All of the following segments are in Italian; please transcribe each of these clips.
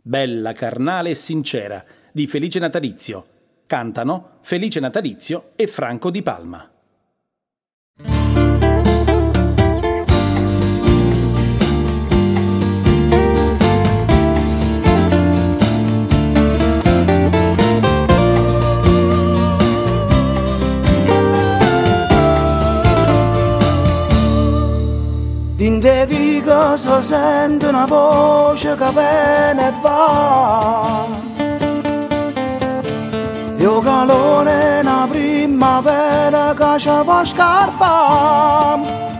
Bella, carnale e sincera, di Felice Natalizio. Cantano Felice Natalizio e Franco Di Palma. Dinte vigo so sento una voce che viene e va. Io calore una primavera che ci fa scarpa.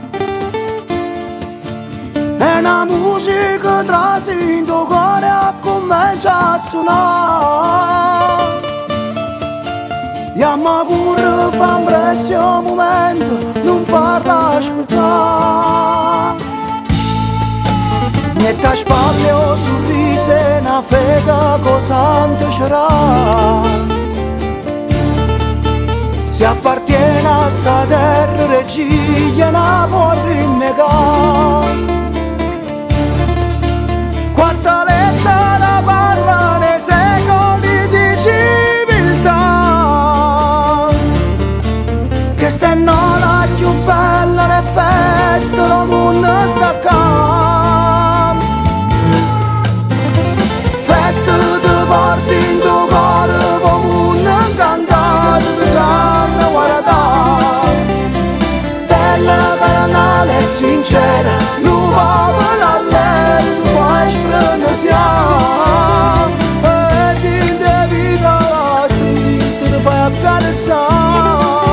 E una musica trasinto cuore a comincia a suonare. Yamma curre fa un prezio momento, non farla aspettare. Mette a spalle o sorriso e una fede cosante c'era. Si appartiene a sta terra regia, non può rinnegare. Quarta letta la parla nei secoli di civiltà. Che se non la più bella le feste del mondo sta qua. Feste ti porti in tuo cuore come un incantato ti sanno guardare. Bella carnale e sincera, non va per l'allere, tu fai sfrenesiare. E ti devi la street, ti fai accarezzare.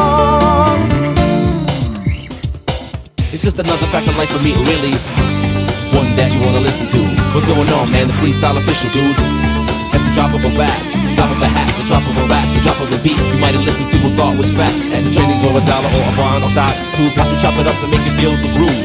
It's just another fact of life for me, really. One that you wanna listen to. What's going on, man? The freestyle official, dude. At the drop of a rap, drop of a hat, the drop of a rap, the drop of a beat. You might have listened to and thought was fat. At the Chinese or $1 or a bond or side. Two, watch them chop it up and make you feel the groove.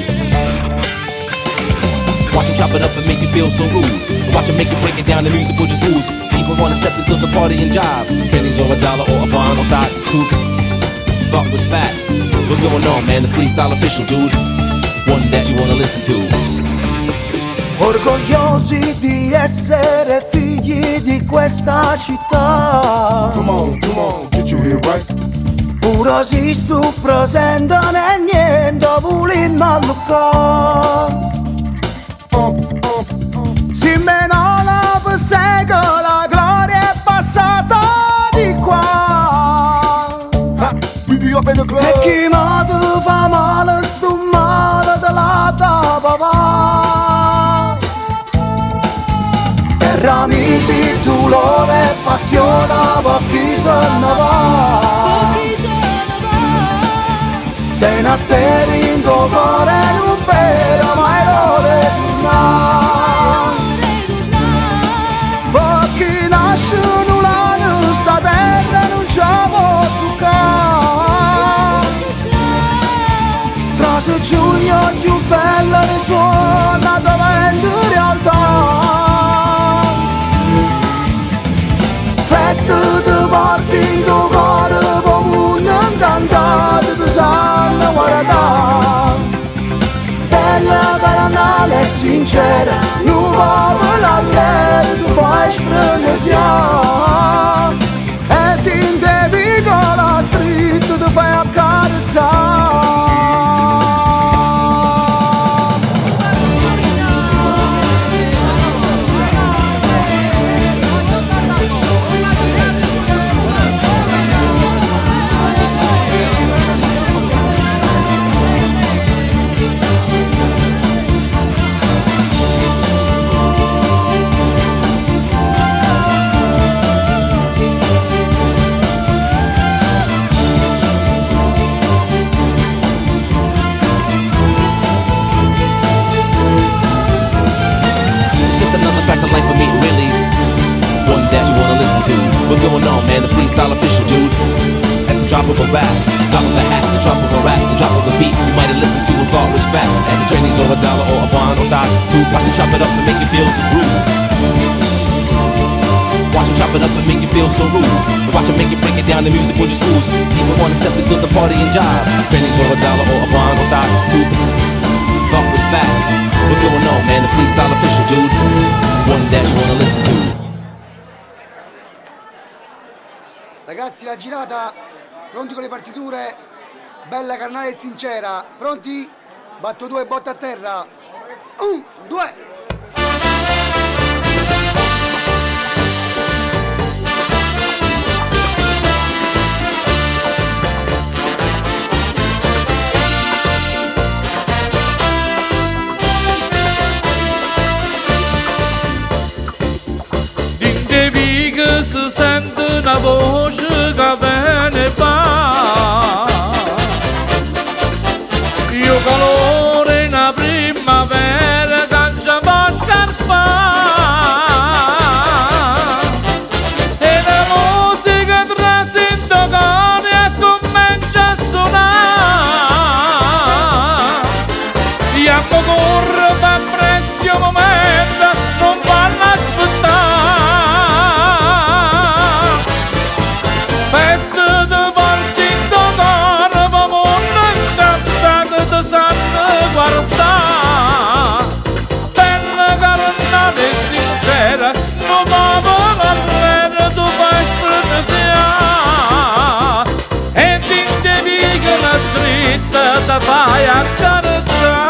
Watch them chop it up and make you feel so rude. Watch them make you break it down, the music will just lose. People wanna step into the party and jive. Pennies or $1 or a bond or side. Two, thought was fat. What's going on, man? The freestyle official, dude. One that you wanna listen to. Orgogliosi di essere figli di questa città. Come on, get you here, right? Pure si stu presente né niente volendo allucare. Si meno la persegue, la gloria è passata di qua. We be up in the club. E chi ma ti fa male, sto male te la da papà. E ramisi, dolore e passione, per chi se ne va. Te ne atteri in tuo cuore, non spera mai l'ora di tornare. Per chi nasce in un anno, sta terra non ci può toccare. Tra se giugno più bella risuona davanti in realtà. Feste ti porti in tuo cuore come un incantato ti sanno guardare. Bella carnale e sincera, non va per l'allere, tu fai sfrenesiare. E ti intevi con la street, ti fai accarezzare. What's going on, man? The freestyle official, dude. At the drop of a rap, drop of a hat, the drop of a rap, the drop of a beat. You might have listened to and thought was fat. At the Chinese or $1 or a bond or side. Two, watch them chop it up and make you feel the groove. Watch them chop it up and make you feel so rude. Watch them make you break it down, the music will just lose. People wanna step into the party and jive. Pennies or $1 or a bond or side. Two, thought was fat. What's going on, man? The freestyle official, dude. One that you wanna listen to. Ragazzi, la girata, pronti con le partiture, bella, carnale e sincera. Pronti? Batto 2, botta a terra. 1, 2. Devi che si sente una voce che viene fa. Io calore in una primavera che ci va scarpa. E la musica trasito cuore e comincia a suonare. Diamo corre per presto momento, non vanno a aspettare. Bella carnale sincera, non va valere tu fai sprenesià. E ti devi che la stretta ti fai accarezzare.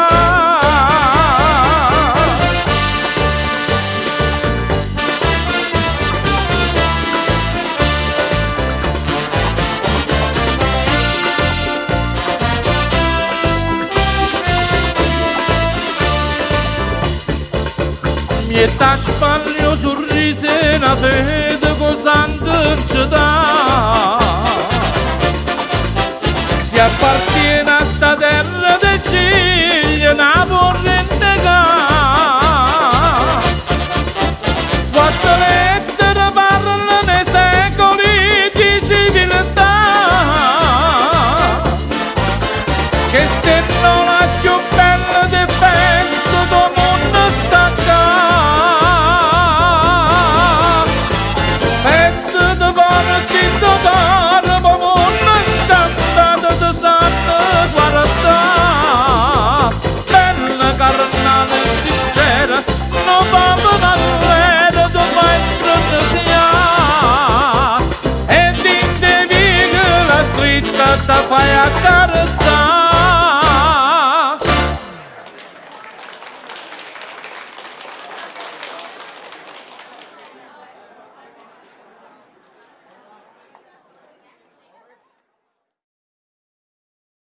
E t'aspaglio sorrisi e una fede così ci dà.